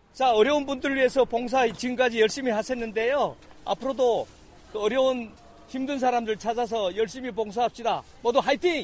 자, 어려운 분들을 위해서 봉사 지금까지 열심히 하셨는데요. 앞으로도 또 어려운 힘든 사람들 찾아서 열심히 봉사합시다. 모두 화이팅!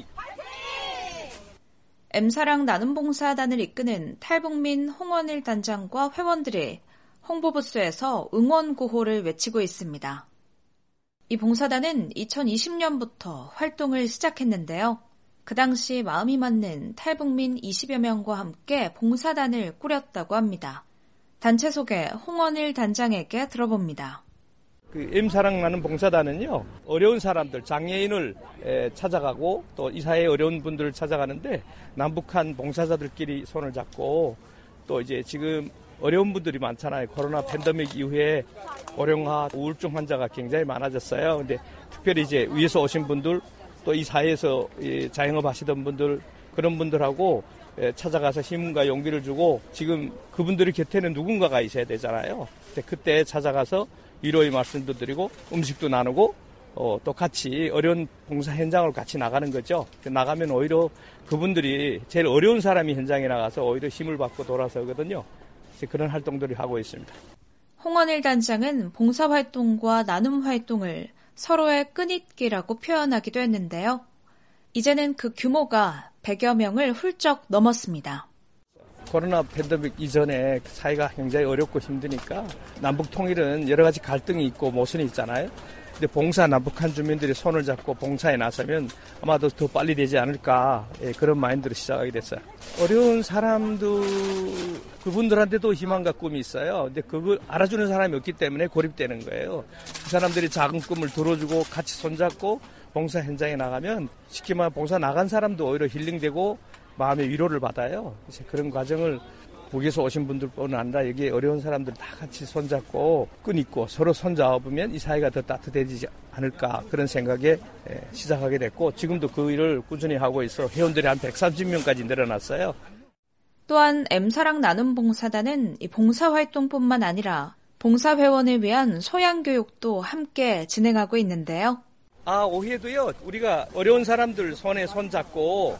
M사랑 나눔봉사단을 이끄는 탈북민 홍원일 단장과 회원들이 홍보부스에서 응원 구호를 외치고 있습니다. 이 봉사단은 2020년부터 활동을 시작했는데요. 그 당시 마음이 맞는 탈북민 20여 명과 함께 봉사단을 꾸렸다고 합니다. 단체 소개 홍원일 단장에게 들어봅니다. M사랑 나눔 봉사단은요, 어려운 사람들, 장애인을 찾아가고 또 이 사회의 어려운 분들을 찾아가는데 남북한 봉사자들끼리 손을 잡고 또 이제 지금 어려운 분들이 많잖아요. 코로나 팬데믹 이후에 고령화, 우울증 환자가 굉장히 많아졌어요. 근데 특별히 이제 위에서 오신 분들 또 이 사회에서 자영업 하시던 분들 그런 분들하고 찾아가서 힘과 용기를 주고 지금 그분들의 곁에는 누군가가 있어야 되잖아요. 그때 찾아가서 위로의 말씀도 드리고 음식도 나누고 또 같이 어려운 봉사 현장을 같이 나가는 거죠. 나가면 오히려 그분들이 제일 어려운 사람이 현장에 나가서 오히려 힘을 받고 돌아서거든요. 그런 활동들을 하고 있습니다. 홍원일 단장은 봉사활동과 나눔활동을 서로의 끈잇기라고 표현하기도 했는데요. 이제는 그 규모가 100여 명을 훌쩍 넘었습니다. 코로나 팬데믹 이전에 사회가 굉장히 어렵고 힘드니까 남북 통일은 여러 가지 갈등이 있고 모순이 있잖아요. 근데 봉사 남북한 주민들이 손을 잡고 봉사에 나서면 아마도 더 빨리 되지 않을까 그런 마인드로 시작하게 됐어요. 어려운 사람들 그분들한테도 희망과 꿈이 있어요. 근데 그걸 알아주는 사람이 없기 때문에 고립되는 거예요. 그 사람들이 작은 꿈을 들어주고 같이 손잡고 봉사 현장에 나가면 쉽게 말하면 봉사 나간 사람도 오히려 힐링되고 마음의 위로를 받아요. 이제 그런 과정을 북에서 오신 분들뿐 아니라 여기 어려운 사람들 다 같이 손잡고 끈 있고 서로 손잡으면 이 사회가 더 따뜻해지지 않을까 그런 생각에 시작하게 됐고 지금도 그 일을 꾸준히 하고 있어 회원들이 한 130명까지 늘어났어요. 또한 M사랑 나눔봉사단은 이 봉사활동뿐만 아니라 봉사회원을 위한 소양교육도 함께 진행하고 있는데요. 오후에도요. 우리가 어려운 사람들 손에 손잡고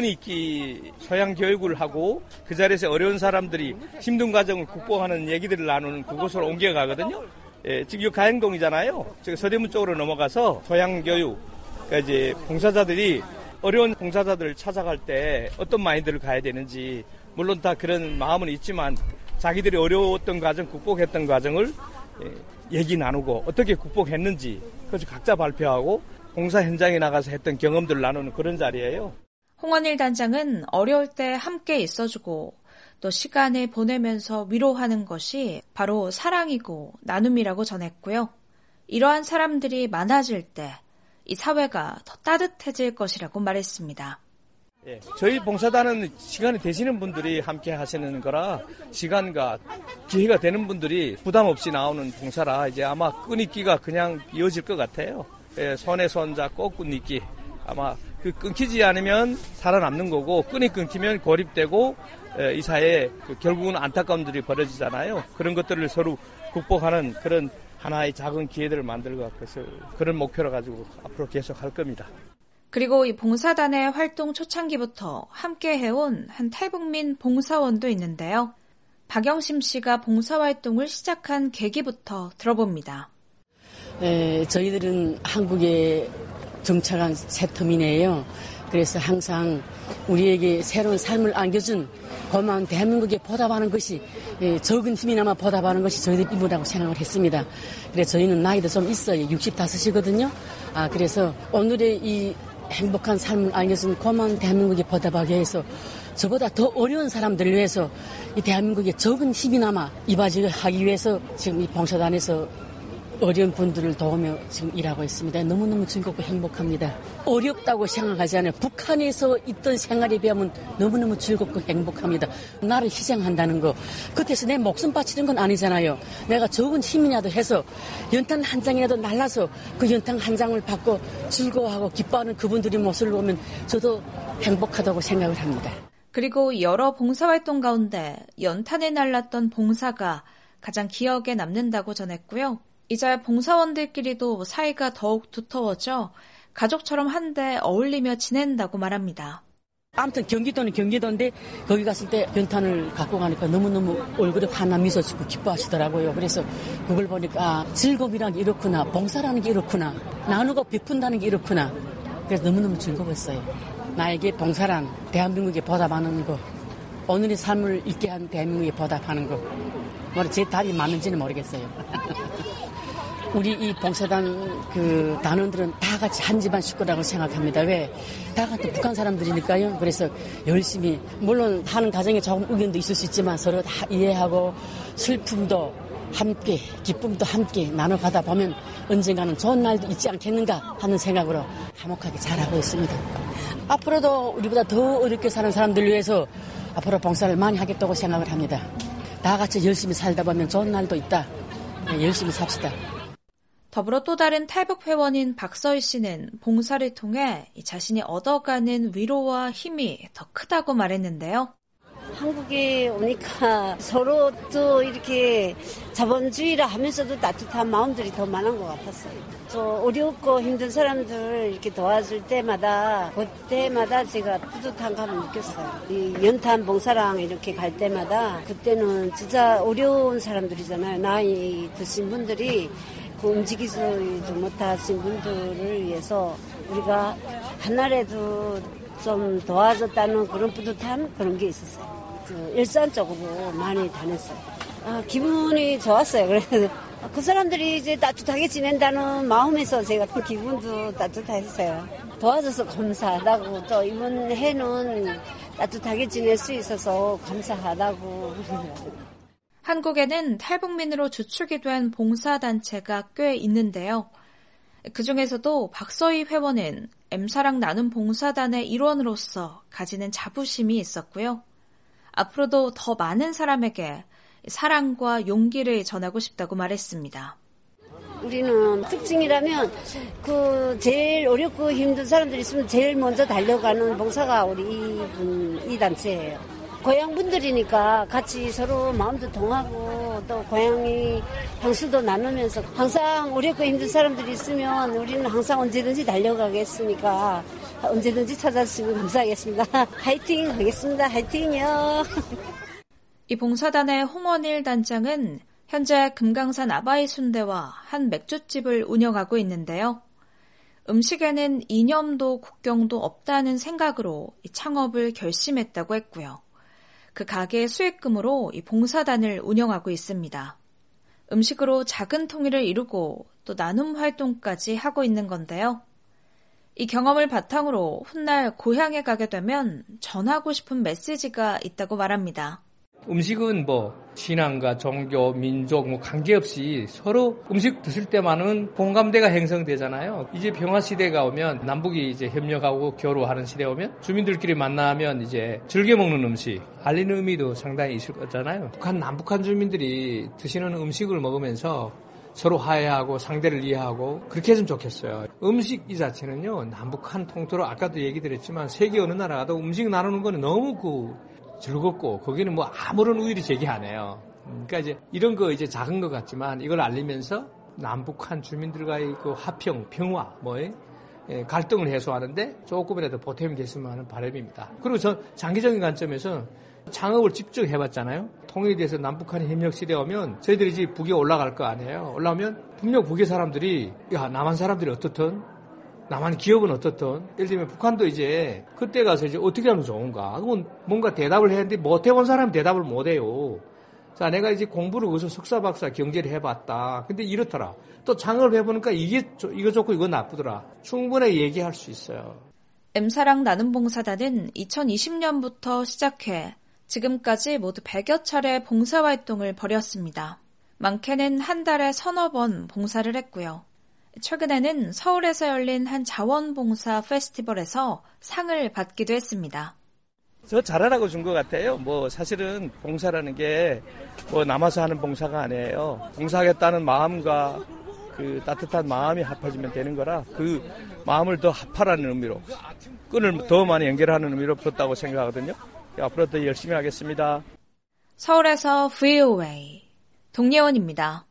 끈있기 소양 교육을 하고 그 자리에서 어려운 사람들이 힘든 과정을 극복하는 얘기들을 나누는 그곳으로 옮겨가거든요. 지금 여기 가양동이잖아요. 지금 서대문 쪽으로 넘어가서 소양 교육, 그러니까 이제 봉사자들이 어려운 봉사자들을 찾아갈 때 어떤 마인드를 가야 되는지 물론 다 그런 마음은 있지만 자기들이 어려웠던 과정, 극복했던 과정을 얘기 나누고 어떻게 극복했는지 그래서 각자 발표하고 봉사 현장에 나가서 했던 경험들을 나누는 그런 자리예요. 홍원일 단장은 어려울 때 함께 있어주고 또 시간을 보내면서 위로하는 것이 바로 사랑이고 나눔이라고 전했고요. 이러한 사람들이 많아질 때 이 사회가 더 따뜻해질 것이라고 말했습니다. 저희 봉사단은 시간이 되시는 분들이 함께 하시는 거라 시간과 기회가 되는 분들이 부담 없이 나오는 봉사라 이제 아마 끈잇기가 그냥 이어질 것 같아요. 손에 손 잡고 끈잇기 아마 그 끊기지 않으면 살아남는 거고 끈이 끊기면 고립되고 이 사회에 결국은 안타까움들이 벌어지잖아요. 그런 것들을 서로 극복하는 그런 하나의 작은 기회들을 만들고 그래서 그런 목표를 가지고 앞으로 계속 할 겁니다. 그리고 이 봉사단의 활동 초창기부터 함께 해온 한 탈북민 봉사원도 있는데요. 박영심 씨가 봉사활동을 시작한 계기부터 들어봅니다. 저희들은 한국에 정착한 새 터민이에요. 그래서 항상 우리에게 새로운 삶을 안겨준 고마운 대한민국에 보답하는 것이 적은 힘이나마 보답하는 것이 저희들 임무라고 생각을 했습니다. 그래서 저희는 나이도 좀 있어요. 65이거든요. 그래서 오늘의 이 행복한 삶을 안겨준 고마운 대한민국에 보답하기 위해서 저보다 더 어려운 사람들을 위해서 이 대한민국에 적은 힘이나마 이바지하기 위해서 지금 이 봉사단에서 어려운 분들을 도우며 지금 일하고 있습니다. 너무너무 즐겁고 행복합니다. 어렵다고 생각하지 않아요. 북한에서 있던 생활에 비하면 너무너무 즐겁고 행복합니다. 나를 희생한다는 거. 그때서 내 목숨 바치는 건 아니잖아요. 내가 적은 힘이라도 해서 연탄 한 장이라도 날라서 그 연탄 한 장을 받고 즐거워하고 기뻐하는 그분들의 모습을 보면 저도 행복하다고 생각을 합니다. 그리고 여러 봉사활동 가운데 연탄에 날랐던 봉사가 가장 기억에 남는다고 전했고요. 이제 봉사원들끼리도 사이가 더욱 두터워져 가족처럼 한데 어울리며 지낸다고 말합니다. 아무튼 경기도는 경기도인데 거기 갔을 때 변탄을 갖고 가니까 너무너무 얼굴에 환한 미소 짓고 기뻐하시더라고요. 그래서 그걸 보니까 즐거움이라는 게 이렇구나, 봉사라는 게 이렇구나, 나누고 베푼다는 게 이렇구나. 그래서 너무너무 즐거웠어요. 나에게 봉사란 대한민국에 보답하는 거, 오늘의 삶을 있게 한 대한민국에 보답하는 거. 제 답이 맞는지는 모르겠어요. 우리 이 봉사단 그 단원들은 다 같이 한 집안 식구라고 생각합니다. 왜? 다 같은 북한 사람들이니까요. 그래서 열심히, 물론 하는 과정에 조금 의견도 있을 수 있지만 서로 다 이해하고 슬픔도 함께, 기쁨도 함께 나눠가다 보면 언젠가는 좋은 날도 있지 않겠는가 하는 생각으로 화목하게 잘하고 있습니다. 앞으로도 우리보다 더 어렵게 사는 사람들 위해서 앞으로 봉사를 많이 하겠다고 생각을 합니다. 다 같이 열심히 살다 보면 좋은 날도 있다. 열심히 삽시다. 더불어 또 다른 탈북 회원인 박서희 씨는 봉사를 통해 자신이 얻어가는 위로와 힘이 더 크다고 말했는데요. 한국에 오니까 서로 또 이렇게 자본주의라 하면서도 따뜻한 마음들이 더 많은 것 같았어요. 저 어렵고 힘든 사람들 이렇게 도와줄 때마다 그때마다 제가 뿌듯한 감을 느꼈어요. 이 연탄 봉사랑 이렇게 갈 때마다 그때는 진짜 어려운 사람들이잖아요. 나이 드신 분들이 그 움직이지 못하신 분들을 위해서 우리가 한날에도 좀 도와줬다는 그런 뿌듯한 그런 게 있었어요. 일산적으로 많이 다녔어요. 기분이 좋았어요. 그래서 그 사람들이 이제 따뜻하게 지낸다는 마음에서 제가 또 기분도 따뜻했어요. 도와줘서 감사하다고, 또 이번 해는 따뜻하게 지낼 수 있어서 감사하다고. 한국에는 탈북민으로 주축이 된 봉사단체가 꽤 있는데요. 그중에서도 박서희 회원은 M사랑 나눔 봉사단의 일원으로서 가지는 자부심이 있었고요. 앞으로도 더 많은 사람에게 사랑과 용기를 전하고 싶다고 말했습니다. 우리는 특징이라면 그 제일 어렵고 힘든 사람들이 있으면 제일 먼저 달려가는 봉사가 우리 이 단체예요. 고향 분들이니까 같이 서로 마음도 통하고 또 고향이 향수도 나누면서 항상 어렵고 힘든 사람들이 있으면 우리는 항상 언제든지 달려가겠으니까 언제든지 찾아주시면 감사하겠습니다. 화이팅 하겠습니다. 화이팅요. 이 봉사단의 홍원일 단장은 현재 금강산 아바이 순대와 한 맥주집을 운영하고 있는데요. 음식에는 이념도 국경도 없다는 생각으로 이 창업을 결심했다고 했고요. 그 가게의 수익금으로 이 봉사단을 운영하고 있습니다. 음식으로 작은 통일을 이루고 또 나눔 활동까지 하고 있는 건데요. 이 경험을 바탕으로 훗날 고향에 가게 되면 전하고 싶은 메시지가 있다고 말합니다. 음식은 신앙과 종교, 민족 관계없이 서로 음식 드실 때만은 공감대가 형성되잖아요. 이제 평화시대가 오면 남북이 이제 협력하고 교류하는 시대에 오면 주민들끼리 만나면 이제 즐겨 먹는 음식, 알리는 의미도 상당히 있을 거잖아요. 남북한 주민들이 드시는 음식을 먹으면서 서로 화해하고 상대를 이해하고 그렇게 했으면 좋겠어요. 음식 이 자체는요, 남북한 통틀어 아까도 얘기 드렸지만 세계 어느 나라 가도 음식 나누는 거는 너무 즐겁고 거기는 아무런 우위를 제기 안 해요. 그러니까 이제 이런 거 이제 작은 것 같지만 이걸 알리면서 남북한 주민들과의 그 화평, 평화, 갈등을 해소하는데 조금이라도 보탬이 됐으면 하는 바람입니다. 그리고 저 장기적인 관점에서 창업을 직접 해봤잖아요. 통일이 돼서 남북한이 협력 시대에 오면 저희들이 이제 북에 올라갈 거 아니에요. 올라오면 분명 북의 사람들이 남한 사람들이 어떻든 남한 기업은 어떻든 예를 들면 북한도 이제 그때 가서 이제 어떻게 하면 좋은가 그건 뭔가 대답을 해야 하는데 못 해본 사람은 대답을 못 해요. 자, 내가 이제 공부를 거기서 석사 박사 경제를 해봤다. 근데 이렇더라. 또 창업을 해보니까 이거 좋고 이거 나쁘더라. 충분히 얘기할 수 있어요. M사랑 나눔봉사단은 2020년부터 시작해 지금까지 모두 100여 차례 봉사활동을 벌였습니다. 많게는 한 달에 서너 번 봉사를 했고요. 최근에는 서울에서 열린 한 자원봉사 페스티벌에서 상을 받기도 했습니다. 저 잘하라고 준 것 같아요. 사실은 봉사라는 게 남아서 하는 봉사가 아니에요. 봉사하겠다는 마음과 그 따뜻한 마음이 합해지면 되는 거라 그 마음을 더 합하라는 의미로 끈을 더 많이 연결하는 의미로 풀었다고 생각하거든요. 앞으로 더 열심히 하겠습니다. 서울에서 VOA 동예원입니다.